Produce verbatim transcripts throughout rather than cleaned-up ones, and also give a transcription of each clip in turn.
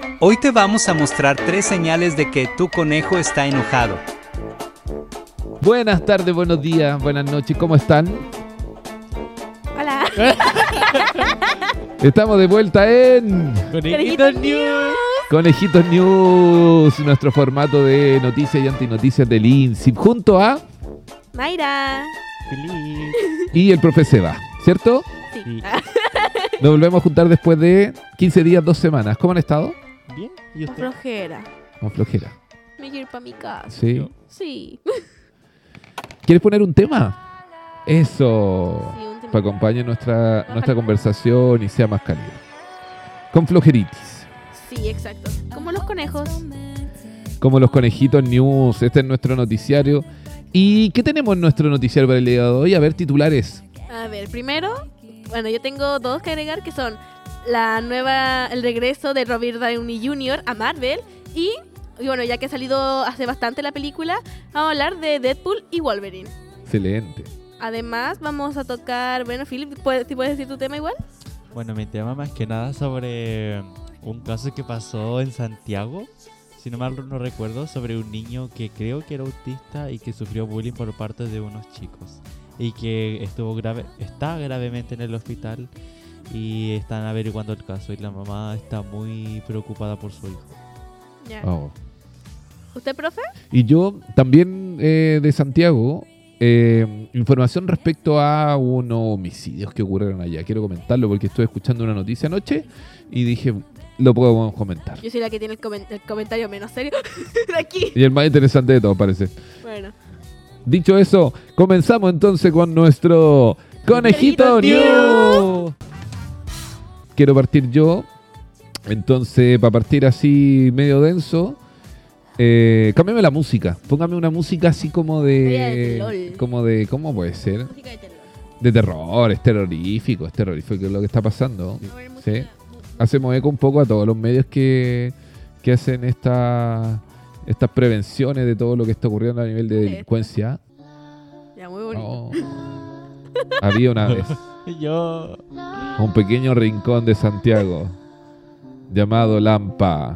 Hoy te vamos a mostrar tres señales de que tu conejo está enojado. Buenas tardes, buenos días, buenas noches, ¿cómo están? Hola. Estamos de vuelta en Conejitos News. Conejitos News, nuestro formato de noticias y antinoticias del INSIP, junto a Mayra. Feliz. y el profe Seba, ¿cierto? Sí. Sí. Nos volvemos a juntar después de quince días, dos semanas. ¿Cómo han estado? Bien. ¿Y Con usted? flojera. Con flojera. Me quiero ir para mi casa. ¿Sí? Yo. Sí. ¿Quieres poner un tema? Eso. Sí, un tema. Para acompañar nuestra, nuestra conversación y sea más cálido. Con flojeritis. Sí, exacto. Como los conejos. Como los conejitos news. Este es nuestro noticiario. ¿Y qué tenemos en nuestro noticiario para el día de hoy? A ver, titulares. A ver, primero, bueno, yo tengo dos que agregar que son la nueva, el regreso de Robert Downey junior a Marvel y, y bueno, ya que ha salido hace bastante la película, vamos a hablar de Deadpool y Wolverine. Excelente. Además, vamos a tocar, bueno, Philip, ¿puedes, ¿sí puedes decir tu tema igual? Bueno, mi tema más que nada sobre un caso que pasó en Santiago, si no mal no recuerdo, sobre un niño que creo que era autista y que sufrió bullying por parte de unos chicos y que estuvo grave, está gravemente en el hospital y están averiguando el caso y la mamá está muy preocupada por su hijo. Ya. Oh. ¿Usted, profe? Y yo también eh, de Santiago, eh, información respecto a unos homicidios que ocurrieron allá. Quiero comentarlo porque estuve escuchando una noticia anoche y dije, lo podemos comentar. Yo soy la que tiene el, comen- el comentario menos serio de aquí. Y el más interesante de todo, parece. Bueno. Dicho eso, comenzamos entonces con nuestro Conejito Conejito News. Quiero partir yo. Entonces, para partir así medio denso, eh, cámbiame la música. Póngame una música así como Sería de de... LOL. Como de... ¿Cómo puede ser? Música de terror. De terror, es terrorífico, es terrorífico lo que está pasando. A ver, música- Sí. mu- Hacemos eco un poco a todos los medios que, que hacen esta, estas prevenciones de todo lo que está ocurriendo a nivel de Sí. delincuencia. Ya, muy bonito. Oh. Había una vez Yo... un pequeño rincón de Santiago llamado Lampa,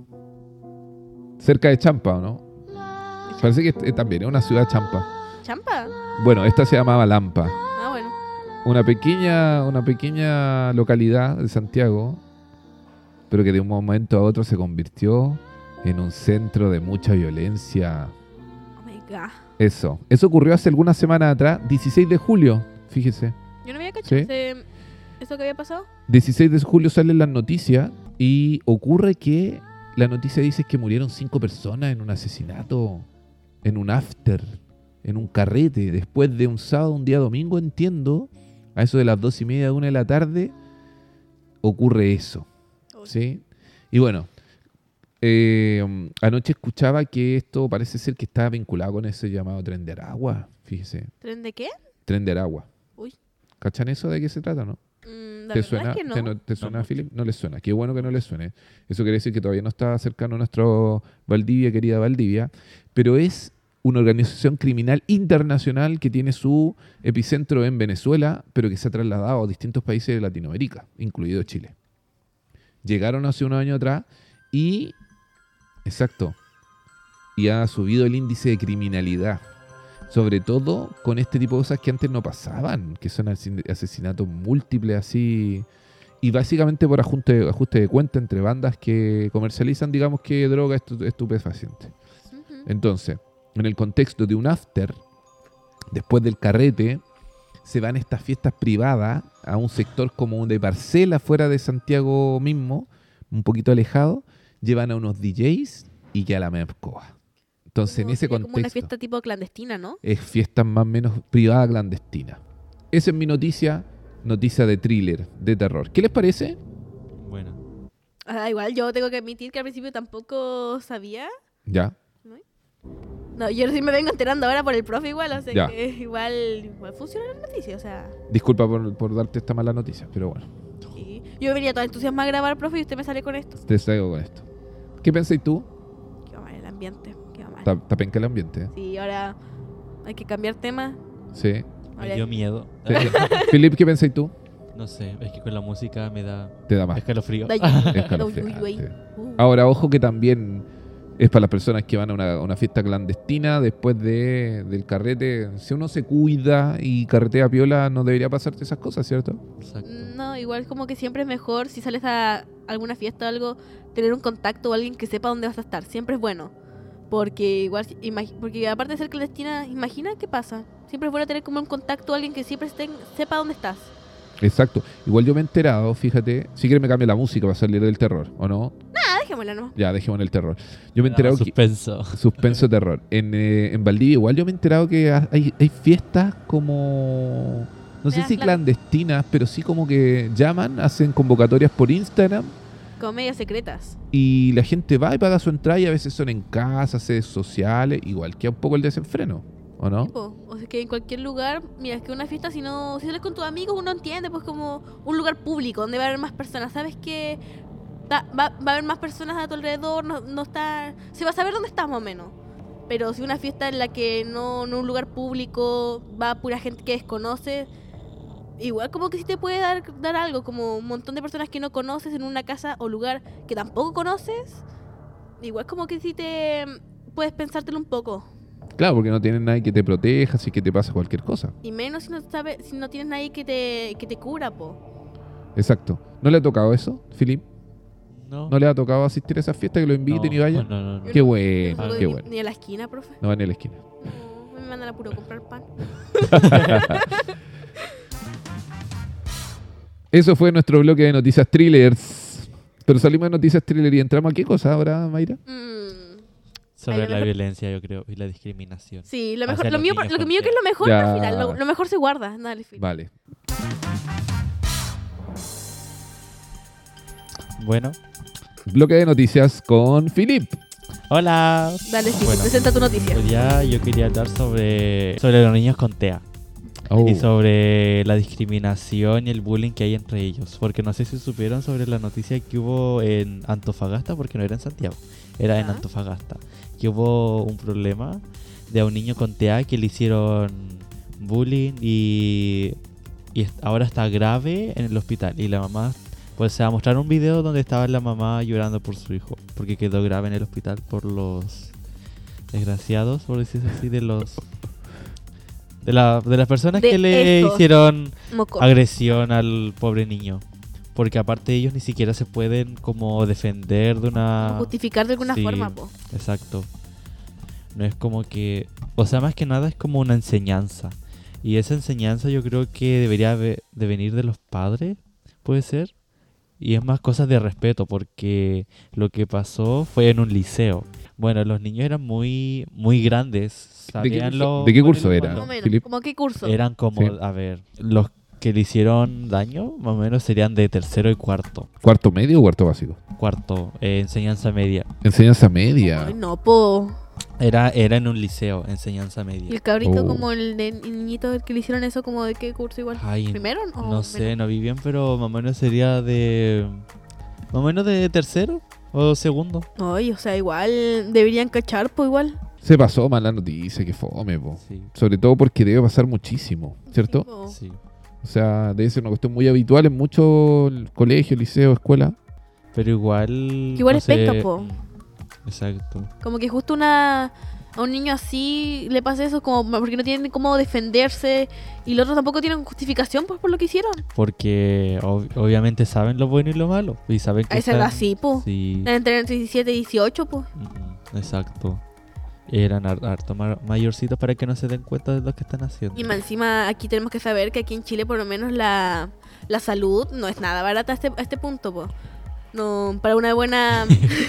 cerca de Champa, ¿o no? Parece que es- también es una ciudad Champa. ¿Champa? Bueno, esta se llamaba Lampa, Ah, bueno. una pequeña, una pequeña localidad de Santiago, pero que de un momento a otro se convirtió en un centro de mucha violencia. Oh my god. Eso, eso ocurrió hace algunas semanas atrás, dieciséis de julio, fíjese. Yo no me había cachado Sí. ese- eso que había pasado. dieciséis de julio salen las noticias y ocurre que la noticia dice que murieron cinco personas en un asesinato, en un after, en un carrete, después de un sábado, un día domingo, entiendo, a eso de las dos y media, una de la tarde, ocurre eso, ¿sí? Y bueno, eh, anoche escuchaba que esto parece ser que está vinculado con ese llamado Tren de Aragua, fíjese, ¿Tren de qué? Tren de Aragua. Uy. ¿Cachan eso de qué se trata, no? Mm, la ¿Te verdad suena, es que no. ¿Te, no- te suena No, Philip? No le suena. Qué bueno que no le suene. Eso quiere decir que todavía no está cercano a nuestro Valdivia, querida Valdivia. Pero es una organización criminal internacional que tiene su epicentro en Venezuela, pero que se ha trasladado a distintos países de Latinoamérica, incluido Chile. Llegaron hace unos años atrás y... Exacto. Y ha subido el índice de criminalidad. Sobre todo con este tipo de cosas que antes no pasaban, que son asin- asesinatos múltiples así, y básicamente por ajuste, ajuste de cuenta entre bandas que comercializan, digamos que droga estu- estupefaciente. Ujú. Entonces, en el contexto de un after, después del carrete, se van estas fiestas privadas a un sector como de parcela fuera de Santiago mismo, un poquito alejado, llevan a unos D Js y que a la mezcoa. Entonces, en Como- ese sería como una contexto... fiesta tipo clandestina, ¿no? es fiestas más o menos privada clandestina. Esa es mi noticia, noticia de thriller, de terror. ¿Qué les parece? Bueno. Ah, igual, yo tengo que admitir que al principio tampoco sabía. Ya. No, yo sí me vengo enterando ahora por el profe igual, o sea Ya. que igual, igual funciona la noticia, o sea... Disculpa por, por darte esta mala noticia, pero bueno, sí. Yo venía toda entusiasmada a grabar, profe, y usted me sale con esto. te traigo con esto. ¿Qué pensáis tú? Qué va mal el ambiente, qué va mal. Está está penca el ambiente, ¿eh? Sí, ahora hay que cambiar tema. Sí. Ahora- Me dio miedo. Philip, ¿qué pensáis tú? No sé, es que con la música me da Te da más. escalofrío. Da- Escalofriante. Uh. Ahora, ojo que también es para las personas que van a una, una fiesta clandestina después de, del carrete. Si uno se cuida y carretea piola, no debería pasarte esas cosas, ¿cierto? Exacto. No, igual como que siempre es mejor si sales a alguna fiesta o algo, tener un contacto o alguien que sepa dónde vas a estar. Siempre es bueno. Porque igual, si- imagi- porque aparte de ser clandestina, imagina qué pasa. Siempre es bueno tener como un contacto, alguien que siempre esté, sepa dónde estás. Exacto. Igual yo me he enterado, fíjate. Si quieres me cambio la música para salir del terror, ¿o no? Ah, dejémosla, ¿no? Ya, dejemos en el terror. Yo me he Me daba enterado que... suspenso. Suspenso terror. En, eh, en Valdivia igual yo me he enterado que ha- hay, hay fiestas como... No sé Medias si clan- clandestinas, pero sí como que llaman, hacen convocatorias por Instagram Comedias secretas. y la gente va y paga su entrada y a veces son en casas, sedes sociales, igual que un poco el desenfreno, ¿o no? Tipo, o sea que en cualquier lugar, mira, es que una fiesta, si no, si sales con tus amigos, uno entiende, pues como un lugar público donde va a haber más personas. Sabes que ta- va, va a haber más personas a tu alrededor, no, no está, se va a saber dónde estás más o menos. Pero si una fiesta en la que no, no un lugar público, va pura gente que desconoce, igual como que sí te puede dar, dar algo, como un montón de personas que no conoces en una casa o lugar que tampoco conoces, igual como que sí te puedes pensártelo un poco. Claro, porque no tienen nadie que te proteja, así que te pasa cualquier cosa. Y menos si no sabes, si no tienes nadie que te, que te cura, po. Exacto. ¿No le ha tocado eso, Filip? No. ¿No le ha tocado asistir a esa fiesta que lo inviten no, y vayan? No, no, no. Qué bueno, No qué ni, bueno. ni a la esquina, profe. No van ni a la esquina. No, me mandan a puro comprar pan. Eso fue nuestro bloque de noticias thrillers. Pero salimos de noticias thriller y entramos a qué cosa ahora, Mayra? Mm, Sobre Ay, lo la mejor- violencia, yo creo, y la discriminación. sí, lo mejor, Hacia lo los mío, niños lo que con mío que es lo mejor Ya. al final, lo, lo mejor se guarda. Dale, Phil. Vale. Bueno, Bloque de noticias con Filip. hola. Dale, Phil, Bueno. presenta tu noticia. Hoy día yo quería hablar sobre, sobre los niños con TEA. Oh. Y sobre la discriminación y el bullying que hay entre ellos. Porque no sé si supieron sobre la noticia que hubo en Antofagasta, porque no era en Santiago, era en Ya. Antofagasta. Que hubo un problema de un niño con TEA que le hicieron bullying y, y est- ahora está grave en el hospital. Y la mamá, pues se va a mostrar un video donde estaba la mamá llorando por su hijo, porque quedó grave en el hospital por los desgraciados, por decirlo así, de los... De, la, de las personas De que le estos. hicieron Moco. agresión al pobre niño. Porque aparte ellos ni siquiera se pueden como defender de una... Como justificar de alguna Sí. forma, po. Exacto. No es como que... O sea, más que nada es como una enseñanza. Y esa enseñanza yo creo que debería ve- de venir de los padres, puede ser. Y es más cosas de respeto, porque lo que pasó fue en un liceo. Bueno, los niños eran muy muy grandes. ¿De qué Sabían curso- lo de qué bueno y curso lo era? Más o malo. menos. Philip. ¿Cómo qué curso? Eran como, Sí. a ver, los que le hicieron daño, más o menos serían de tercero y cuarto. ¿Cuarto medio o cuarto básico? Cuarto, eh, enseñanza media. Enseñanza media. Ay, no, po. Era, era en un liceo, enseñanza Y media. el cabrito Oh. como el, de, el niñito que le hicieron eso, como de qué curso igual. Ay, ¿Primero o no sé, menos? no vi bien, pero más o menos sería de... Más o menos de tercero o segundo. Ay, o sea, igual deberían cachar, pues igual. Se pasó mal la noticia, que fome, po. Sí, Sobre todo porque debe pasar muchísimo, ¿cierto? Po. sí. O sea, debe ser una cuestión muy habitual en muchos colegios, liceos, escuelas. Pero igual... Que igual no es sé, penca, po. mm, Exacto. Como que justo una a un niño así le pasa eso como porque no tienen cómo defenderse y los otros tampoco tienen justificación pues, por lo que hicieron. Porque ob- obviamente saben lo bueno y lo malo. Y saben que A esa edad están- sí, po. Sí. Entre entre diecisiete y dieciocho, pues. Mm, Exacto. Eran har- harto ma- mayorcitos para que no se den cuenta de lo que están haciendo. Y más encima aquí tenemos que saber que aquí en Chile por lo menos la, la salud no es nada barata a este, a este punto, pues. No, para una buena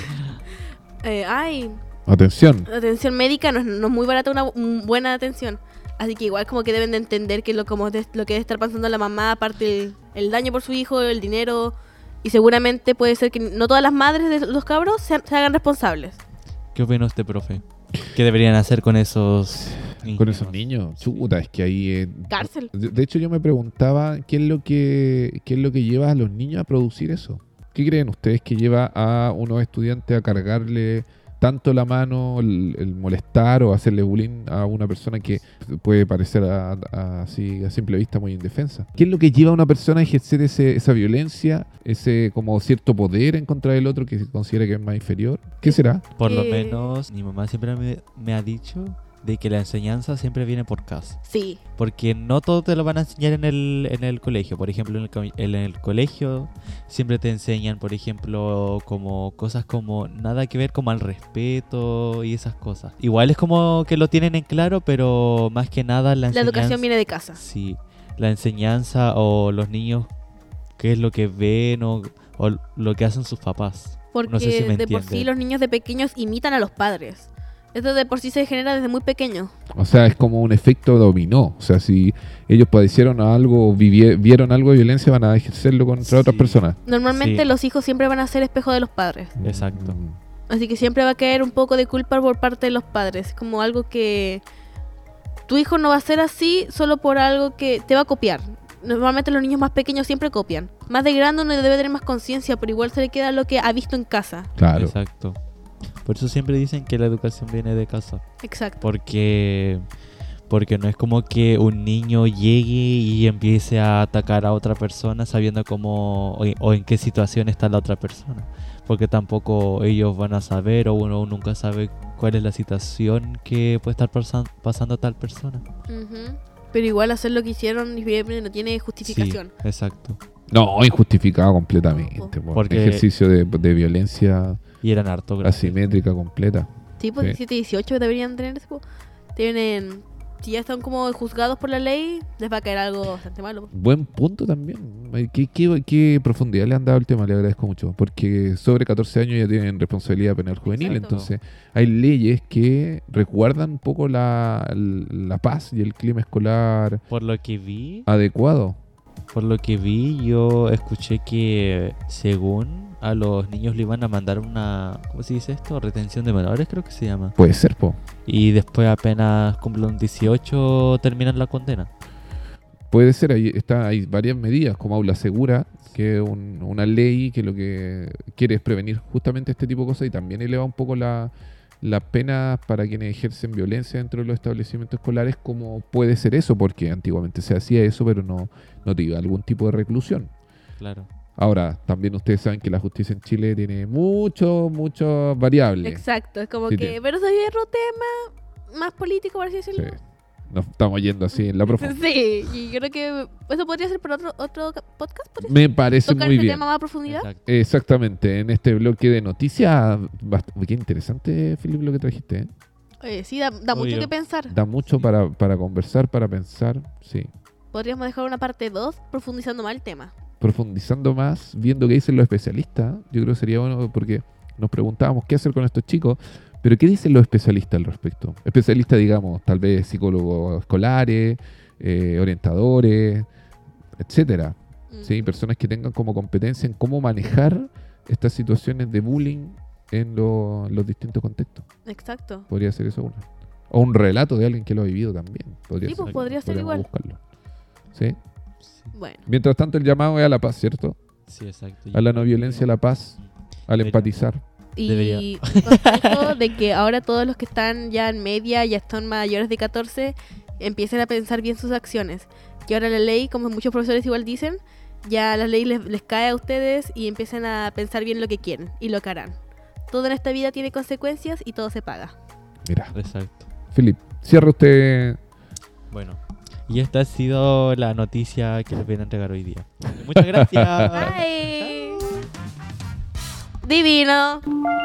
eh, ay, Atención. atención médica no es, no es muy barata una mm, buena atención. Así que igual como que deben de entender que lo, como de- lo que debe estar pasando la mamá, aparte el, el daño por su hijo, el dinero, y seguramente puede ser que no todas las madres de los cabros se, se hagan responsables. ¿Qué opina usted, profe? ¿Qué deberían hacer con esos Con esos niños. Chuta, es que ahí... eh, Cárcel. de, de hecho, yo me preguntaba qué es lo que qué es lo que lleva a los niños a producir eso. ¿Qué creen ustedes que lleva a unos estudiantes a cargarle tanto la mano, el, el molestar o hacerle bullying a una persona que puede parecer a, a- así a simple vista muy indefensa. ¿Qué es lo que lleva a una persona a ejercer ese, esa violencia, ese como cierto poder en contra del otro que se considera que es más inferior? ¿Qué será? Por lo Eh. menos mi mamá siempre me, me ha dicho de que la enseñanza siempre viene por casa. Sí, Porque no todo te lo van a enseñar en el, en el colegio. Por ejemplo, en el, co- en el colegio siempre te enseñan, por ejemplo, como cosas como nada que ver como al respeto y esas cosas. Igual es como que lo tienen en claro, pero más que nada la la enseñanza... educación viene de casa. Sí, la enseñanza o los niños, qué es lo que ven o, o lo que hacen sus papás. Porque No sé si me de por entiende. sí los niños de pequeños imitan a los padres. Esto de por sí se genera desde muy pequeño. O sea, es como un efecto dominó. O sea, si ellos padecieron algo, vivie- vieron algo de violencia, van a ejercerlo contra otras Sí. personas. Normalmente Sí. los hijos siempre van a ser espejo de los padres. Exacto. Mm. Así que siempre va a caer un poco de culpa por parte de los padres. Como algo que tu hijo no va a ser así solo por algo que te va a copiar. Normalmente los niños más pequeños siempre copian. Más de grande uno debe tener más conciencia, pero igual se le queda lo que ha visto en casa. Claro. Exacto. Por eso siempre dicen que la educación viene de casa. Exacto. Porque, porque no es como que un niño llegue y empiece a atacar a otra persona sabiendo cómo o, o en qué situación está la otra persona. Porque tampoco ellos van a saber o uno nunca sabe cuál es la situación que puede estar pasan- pasando a tal persona. Ujú. Pero igual hacer lo que hicieron no tiene justificación. Sí, exacto. No, injustificado completamente. po. Porque- Ejercicio de, de violencia Y eran harto grandes. asimétrica completa. Sí, pues Sí. diecisiete y dieciocho deberían tener tipo, tienen, si ya están como juzgados por la ley, les va a caer algo bastante malo. Buen punto también. Ay, ¿Qué, qué, qué profundidad le han dado al tema? Le agradezco mucho. Porque sobre catorce años ya tienen responsabilidad penal juvenil. Exacto. Entonces hay leyes que resguardan un poco la, la paz y el clima escolar Por lo que vi, adecuado. por lo que vi, yo escuché que según a los niños le iban a mandar una, ¿cómo se dice esto? Retención de menores, creo que se llama. Puede ser, po. Y después apenas cumplen dieciocho terminan la condena. Puede ser, ahí está, hay varias medidas, como aula segura, que es un- una ley que lo que quiere es prevenir justamente este tipo de cosas y también eleva un poco la, las penas para quienes ejercen violencia dentro de los establecimientos escolares, como puede ser eso, porque antiguamente se hacía eso, pero no, no te iba a algún tipo de reclusión. Claro. Ahora, también ustedes saben que la justicia en Chile tiene mucho, muchas variables. Exacto, es como Sí, que, tiene. pero soy otro tema más político, por así Sí. decirlo. Nos estamos yendo así en la profunda. Sí, y creo que eso podría ser para otro, otro ca- podcast, ¿podría ser? Me parece Tocar muy ese bien. tema más a profundidad. Exacto. Exactamente, en este bloque de noticias, bast- qué interesante, Felipe, lo que trajiste. ¿eh? Oye, sí, da, da mucho Obvio. que pensar. Da mucho para, para conversar, para pensar, sí. Podríamos dejar una parte dos profundizando más el tema. Profundizando más, viendo qué dicen los especialistas, yo creo que sería bueno porque nos preguntábamos qué hacer con estos chicos, pero ¿qué dicen los especialistas al respecto? Especialistas, digamos, tal vez psicólogos escolares, eh, orientadores, etcétera. Mm. ¿Sí? Personas que tengan como competencia en cómo manejar estas situaciones de bullying en lo- los distintos contextos. Exacto. Podría ser eso uno. O un relato de alguien que lo ha vivido también. Podría Sí, pues, ser, podría ser podríamos igual. buscarlo. ¿Sí? Sí, Bueno, Mientras tanto, el llamado es a la paz, ¿cierto? sí, exacto. A la no violencia, a la paz, al Debería- empatizar. y Debería. un consejo de que ahora todos los que están ya en media, ya están mayores de catorce, empiecen a pensar bien sus acciones. Que ahora la ley, como muchos profesores igual dicen, ya la ley les, les cae a ustedes y empiecen a pensar bien lo que quieren y lo que harán. Todo en esta vida tiene consecuencias y todo se paga. Mira, Exacto. Filip, cierra usted. Bueno. Y esta ha sido la noticia que les voy a entregar hoy día. Muchas gracias. Bye. Divino.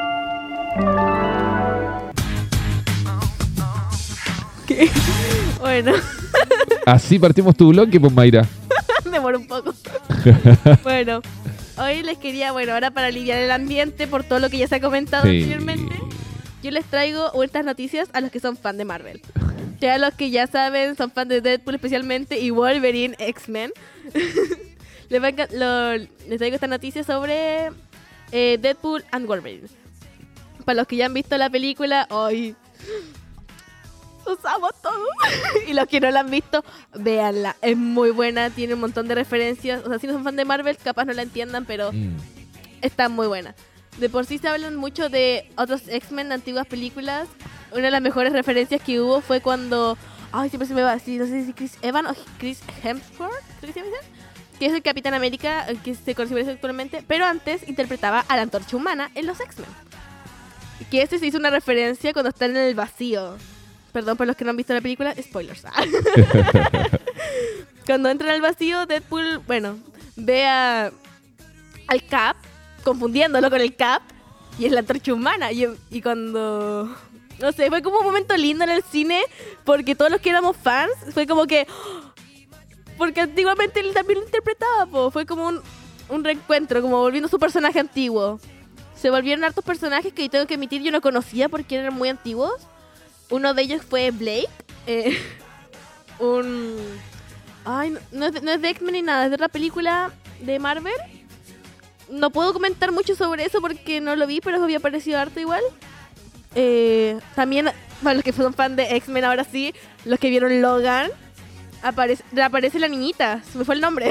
¿Qué? Bueno, Así partimos tu bloque, pues Mayra. demoro un poco. Bueno, hoy les quería, bueno, ahora para aliviar el ambiente por todo lo que ya se ha comentado Sí. anteriormente, yo les traigo estas noticias a los que son fan de Marvel. Ya a los que ya saben, son fan de Deadpool especialmente y Wolverine, X-Men. les, va a encan- lo- les traigo esta noticia sobre eh, Deadpool and Wolverine. Para los que ya han visto la película, hoy los amo todos. Y los que no la han visto, véanla. Es muy buena, tiene un montón de referencias. O sea, si no son fan de Marvel, capaz no la entiendan, pero Mm. está muy buena. De por sí se hablan mucho de otros X-Men de antiguas películas. Una de las mejores referencias que hubo fue cuando... Ay, siempre se me va así, no sé si Chris Evans o Chris Hemsworth, creo que se llama, que es el Capitán América, el que se conoce por eso actualmente, pero antes interpretaba a la Antorcha Humana en los X-Men. Que este se hizo una referencia cuando están en el vacío. Perdón por los que no han visto la película, spoilers. Cuando entran al vacío, Deadpool, bueno, ve a, al Cap, confundiéndolo con el Cap, y es la Antorcha Humana. Y, y cuando... No sé, fue como un momento lindo en el cine, porque todos los que éramos fans, fue como que... Porque antiguamente él también lo interpretaba, po. Fue como un, un reencuentro, como volviendo a su personaje antiguo. Se volvieron hartos personajes que tengo que admitir yo no conocía porque eran muy antiguos. Uno de ellos fue Blake, eh, un... Ay, no, no, es de, no es de X-Men ni nada, es de otra película de Marvel. No puedo comentar mucho sobre eso porque no lo vi, pero había parecido harto igual. Eh, también, para los que son fan de X-Men ahora sí, los que vieron Logan, aparece, aparece la niñita, se me fue el nombre.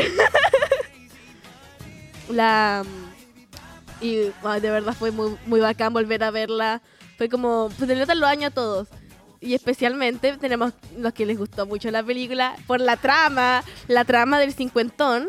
la... Y ay, de verdad fue muy, muy bacán volver a verla. Fue como, pues le notan los años a todos. Y especialmente tenemos los que les gustó mucho la película por la trama, la trama del cincuentón.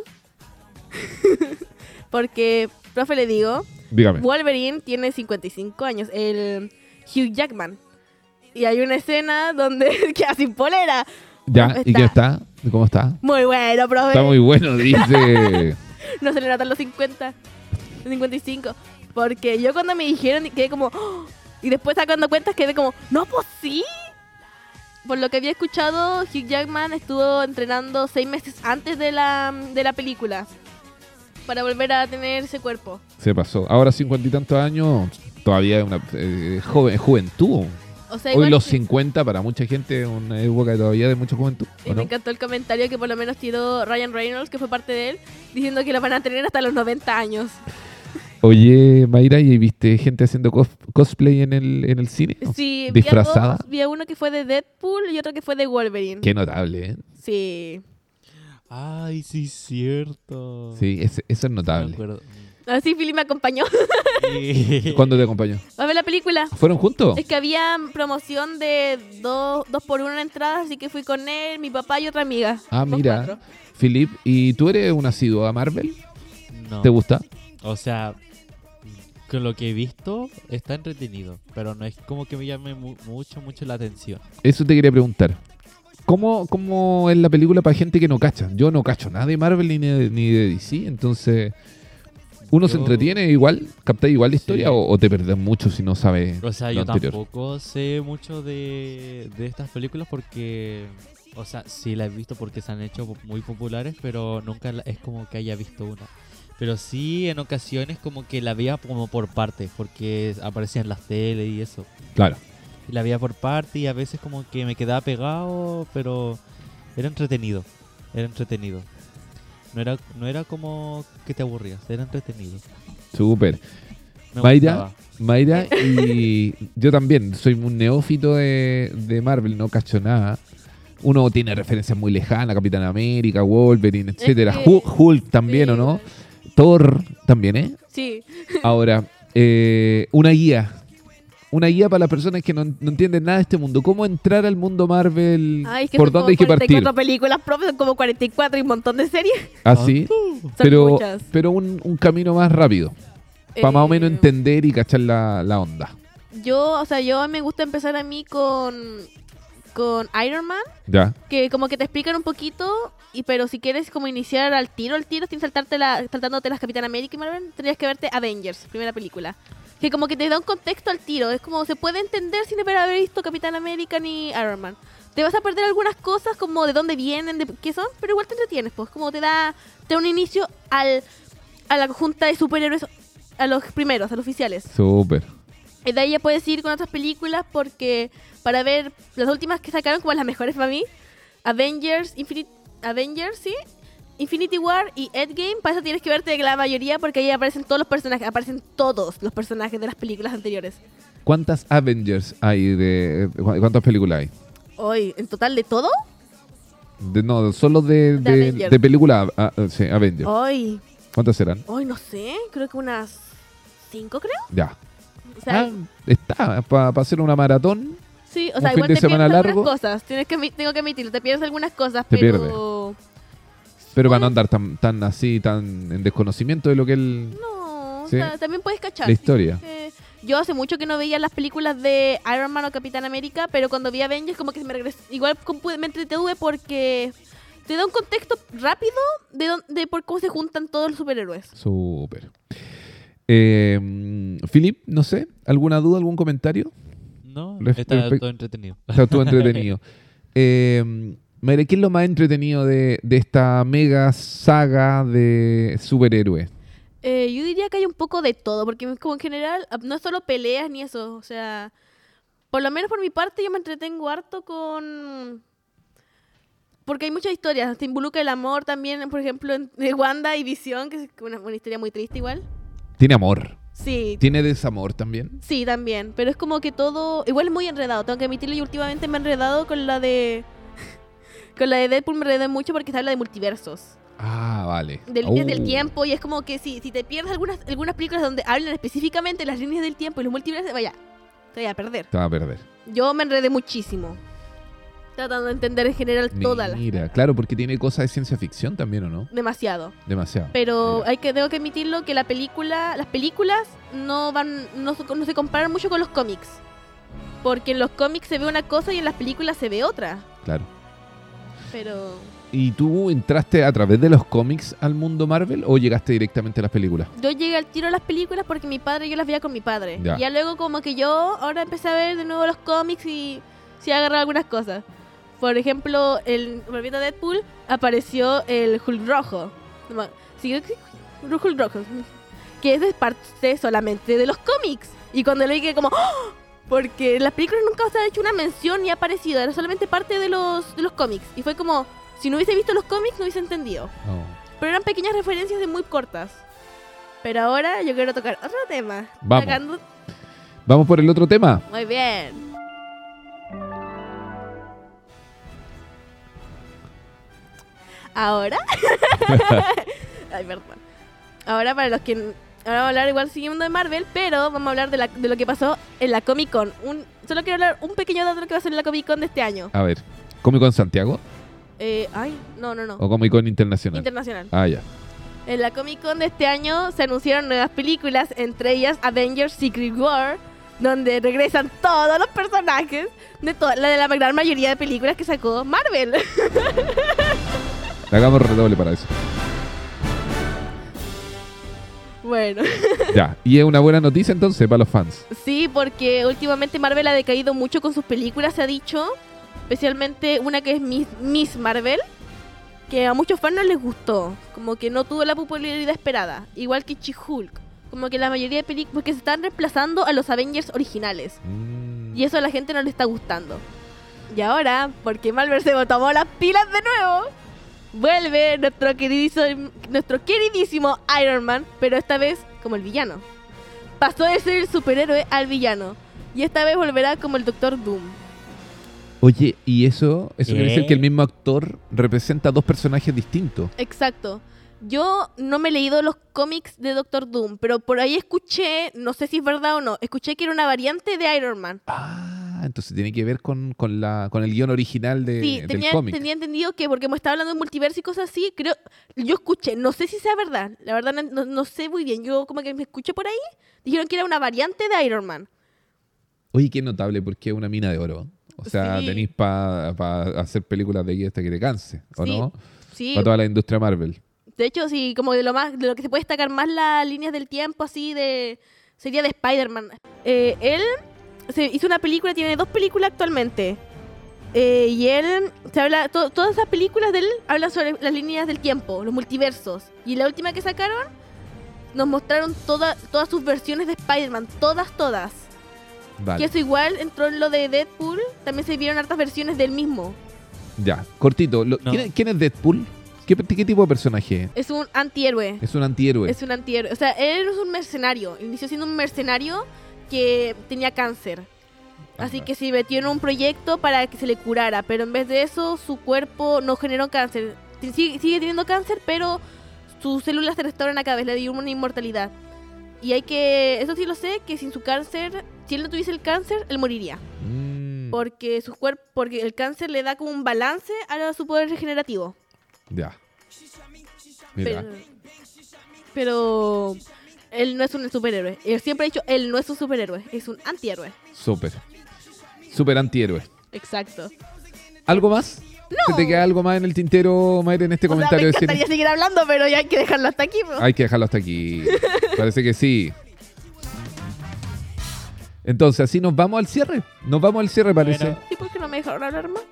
Porque, profe, le digo, Dígame. Wolverine tiene cincuenta y cinco años, el Hugh Jackman. Y hay una escena donde queda sin polera. Ya, Profe, ¿y qué está? ¿Cómo está? Muy bueno, profe. Está muy bueno, dice. No se le notan los cincuenta, los cincuenta y cinco. Porque yo cuando me dijeron quedé como... ¡oh! Y después sacando cuentas quedé como... ¡No, pues sí! Por lo que había escuchado, Hugh Jackman estuvo entrenando seis meses antes de la, de la película. Para volver a tener ese cuerpo. Se pasó. Ahora cincuenta y tantos años, todavía es una eh, joven, juventud. O sea, Hoy igual los sí. cincuenta para mucha gente es una época todavía de mucha juventud. Y ¿o me no? encantó el comentario que por lo menos tiró Ryan Reynolds, que fue parte de él, diciendo que lo van a tener hasta los noventa años. Oye, Mayra, ¿y viste gente haciendo cos- cosplay en el, en el cine? Sí, ¿Disfrazada? Vi, a dos, vi a uno que fue de Deadpool y otro que fue de Wolverine. Qué notable, ¿eh? Sí. Ay, sí, cierto. Sí, ese- eso es Me notable. acuerdo. Así Philly me acompañó Sí. ¿Cuándo te acompañó? a ver la película. ¿Fueron juntos? Es que había promoción de dos, dos por uno en entradas, así que fui con él, mi papá y otra amiga. Ah, Somos mira. cuatro. Philip, ¿y tú eres un asiduo a Marvel? No. ¿Te gusta? O sea, con lo que he visto, está entretenido. Pero no es como que me llame mu- mucho, mucho la atención. Eso te quería preguntar. ¿Cómo, ¿Cómo es la película para gente que no cacha? Yo no cacho nada de Marvel ni de, ni de D C, entonces... ¿Uno se Yo- entretiene igual? ¿Captáis igual la historia Sí. o, o te perdés mucho si no sabes O sea, lo yo anterior? tampoco sé mucho de, de estas películas porque... O sea, sí las he visto porque se han hecho po- muy populares, pero nunca la- es como que haya visto una. Pero sí, en ocasiones como que la veía como por partes, porque aparecía en las teles y eso. Claro. Y la veía por partes y a veces como que me quedaba pegado, pero era entretenido. Era entretenido. No era, no era como que te aburrías, era entretenido. Súper. Me Mayra, gustaba. Mayra y yo también soy un neófito de, de Marvel, no cacho nada. Uno tiene referencias muy lejanas, Capitán América, Wolverine, etcétera. que- Hu- Hulk también, sí, ¿o no? igual. Thor también, ¿eh? Sí. Ahora, eh, una guía. Una guía para las personas que no, no entienden nada de este mundo. ¿Cómo entrar al mundo Marvel? Ay, es que ¿Por son dónde como hay que partir? cuarenta y cuatro películas, profe, son como cuarenta y cuatro y un montón de series. Así, Son pero, muchas. pero un, un camino más rápido. Para más o menos Eh, entender y cachar la, la onda. Yo, o sea, yo me gusta empezar a mí con, con Iron Man, ¿Ya? que como que te explican un poquito, y pero si quieres como iniciar al tiro, al tiro, sin saltarte la, saltándote las Capitán América y Marvel, tendrías que verte Avengers, primera película. Que como que te da un contexto al tiro, es como se puede entender sin haber visto Capitán América ni Iron Man. Te vas a perder algunas cosas como de dónde vienen, de qué son, pero igual te entretienes, pues como te da, te da un inicio al, a la junta de superhéroes, a los primeros, a los oficiales. Súper. Y de ahí ya puedes ir con otras películas porque para ver las últimas que sacaron como las mejores para mí, Avengers, Infinite, Avengers, sí, Infinity War y Endgame, para eso tienes que verte la mayoría porque ahí aparecen todos los personajes, aparecen todos los personajes de las películas anteriores. ¿Cuántas Avengers hay? de cu- ¿Cuántas películas hay? Hoy, en total de todo, De, no, solo de, De de, Avengers. de película ah, ah, sí, Avengers. hoy, ¿Cuántas serán? hoy no sé, creo que unas cinco, creo. Ya. O sea, Ah, está, para hacer una maratón. sí, o un sea, fin igual de te semana pierdes largo. algunas cosas. Tienes que, admi- tengo que admitirlo, te pierdes algunas cosas, Te pero... Pero para no andar tan, tan así, tan en desconocimiento de lo que él... No, Sí. o sea, también puedes cachar. La historia. Eh, yo hace mucho que no veía las películas de Iron Man o Capitán América, pero cuando vi Avengers como que me regresé, igual como pude- me entretuve porque te da un contexto rápido de, don- de por cómo se juntan todos los superhéroes. Súper. Eh, Philip, no sé, ¿alguna duda, algún comentario? No, Respe- está respe- todo entretenido. Está todo entretenido. Eh, Mayra, ¿qué es lo más entretenido de, de esta mega saga de superhéroes? Eh, yo diría que hay un poco de todo, porque como en general ah, no es solo peleas ni eso, o sea, por lo menos por mi parte yo me entretengo harto con... Porque hay muchas historias, te involucra el amor también, por ejemplo, en- de Wanda y Visión, que es una, una historia muy triste igual. Tiene amor. Sí, Tiene desamor también. sí, también, pero es como que todo, igual es muy enredado, tengo que admitirlo, y últimamente me he enredado con la de... con la de Deadpool me enredé mucho porque se habla de multiversos. Ah, vale. De líneas del Oh, tiempo, y es como que si, si te pierdes algunas, algunas películas donde hablan específicamente de las líneas del tiempo y los multiversos, vaya, te voy a perder. Te va a perder. Yo me enredé muchísimo. Tratando de entender en general todas las. Mira, claro, porque tiene cosas de ciencia ficción también, ¿o no? Demasiado. Demasiado. Pero Mira. hay que, tengo que admitirlo que la película, las películas no van, no, se- no se comparan mucho con los cómics. Porque en los cómics se ve una cosa y en las películas se ve otra. Claro. Pero ¿Y tú entraste a través de los cómics al mundo Marvel o llegaste directamente a las películas? yo llegué al tiro a las películas porque mi padre, yo las veía con mi padre. Ya. Y ya luego como que yo ahora empecé a ver de nuevo los cómics y sí agarré algunas cosas. Por ejemplo, el, volviendo a Deadpool, apareció el Hulk rojo. No me- Sí, creo que sí, Hulk rojo. Que es de parte solamente de los cómics. Y cuando lo vi que como... ¡oh! Porque en las películas nunca se ha hecho una mención ni ha aparecido. Era solamente parte de los, de los cómics. Y fue como... Si no hubiese visto los cómics, no hubiese entendido. Oh. Pero eran pequeñas referencias de muy cortas. Pero ahora yo quiero tocar otro tema. Vamos. Sacando- Vamos por el otro tema. Muy bien. Ahora. Ay, perdón. Ahora para los que... Ahora vamos a hablar igual siguiendo de Marvel, pero vamos a hablar de, la- de lo que pasó en la Comic Con. Un, solo quiero hablar un pequeño dato de lo que pasó en la Comic Con de este año. A ver, ¿Comic Con Santiago Eh, ay, no, no, no. o Comic Con Internacional? Internacional. Ah, ya. En la Comic Con de este año se anunciaron nuevas películas, entre ellas Avengers Secret War, donde regresan todos los personajes de toda la de la gran mayoría de películas que sacó Marvel. Hagamos redoble para eso. Bueno, Ya. Y es una buena noticia entonces para los fans. sí, porque últimamente Marvel ha decaído mucho con sus películas, se ha dicho, especialmente una que es Miss, Miss Marvel, que a muchos fans no les gustó, como que no tuvo la popularidad esperada, igual que She-Hulk, como que la mayoría de películas, porque se están reemplazando a los Avengers originales. Mm. Y eso a la gente no le está gustando. Y ahora, porque Marvel se tomó las pilas de nuevo, vuelve nuestro queridísimo, nuestro queridísimo Iron Man, pero esta vez como el villano. Pasó de ser el superhéroe al villano. Y esta vez volverá como el Doctor Doom. Oye, ¿y eso? Eso quiere ¿Qué? decir que el mismo actor representa a dos personajes distintos. Exacto. Yo no me he leído los cómics de Doctor Doom, pero por ahí escuché, no sé si es verdad o no, escuché que era una variante de Iron Man. Ah, entonces tiene que ver con, con, la, con el guión original de, Sí, del tenía, cómic. tenía entendido que porque me estaba hablando de multiverso y cosas así, creo, yo escuché, no sé si sea verdad, la verdad no, no- no sé muy bien, yo como que me escuché por ahí, dijeron que era una variante de Iron Man. Oye, qué notable porque es una mina de oro. O sea, Sí. tenéis para hacer películas de aquí hasta que te canse, ¿o Sí, no? Sí, Para toda la industria Marvel. de hecho, sí, como de lo más, de lo que se puede destacar más las líneas del tiempo, así de, sería de Spider-Man. Eh, él se hizo una película, tiene dos películas actualmente. Eh, y él, se habla, to- todas esas películas de él hablan sobre las líneas del tiempo, los multiversos. Y la última que sacaron, nos mostraron toda- todas sus versiones de Spider-Man, todas, todas. Vale. Que eso igual entró en lo de Deadpool, también se vieron hartas versiones del mismo. Ya, cortito. lo- No. ¿quién, es- quién es Deadpool? ¿Qué, qué tipo de personaje es? Es un antihéroe. Es un antihéroe. Es un antihéroe. O sea, él es un mercenario. Inició siendo un mercenario que tenía cáncer. Así Ajá. que se metió en un proyecto para que se le curara. Pero en vez de eso, su cuerpo no generó cáncer. T- Sigue, sigue teniendo cáncer, pero sus células se restauran a cada vez. Le dio una inmortalidad. Y hay que, eso sí lo sé, que sin su cáncer, si él no tuviese el cáncer, él moriría. Mm, Porque su cuerpo, porque el cáncer le da como un balance a su poder regenerativo. ya. Mira. Pero, pero él no es un superhéroe. Él siempre ha dicho, él no es un superhéroe, es un antihéroe. Súper. Súper antihéroe. Exacto. ¿Algo más? No. ¿Se te queda algo más en el tintero, Mayra, en este O sea, me comentario de cine? encantaría seguir hablando, pero ya hay que dejarlo hasta aquí. ¿No? Hay que dejarlo hasta aquí. Parece que sí. Entonces, así nos vamos al cierre. Nos vamos al cierre, parece. Bueno. ¿Y por qué no me dejaron hablar más?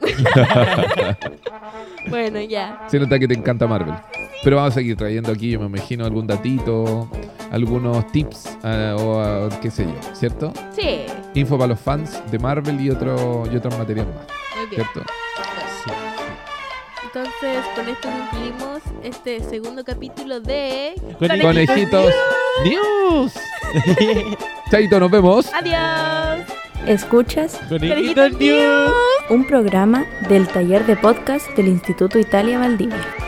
Bueno, ya. Se nota que te encanta Marvel. Pero vamos a seguir trayendo aquí, yo me imagino, algún datito, algunos tips uh, o uh, qué sé yo, ¿cierto? Sí. Info para los fans de Marvel y, otro, y otros materiales más, Muy bien. ¿cierto? Sí. Entonces, con esto concluimos este segundo capítulo de... Conejitos Conejitos News. Chaito, nos vemos. Adiós. Escuchas Conejitos News. un programa del taller de podcast del Instituto Italia Valdivia.